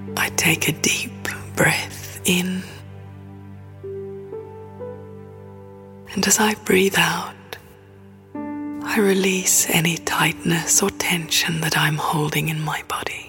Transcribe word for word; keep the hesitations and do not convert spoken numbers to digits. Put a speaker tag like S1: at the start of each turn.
S1: I take a deep breath in, and as I breathe out, I release any tightness or tension that I'm holding in my body.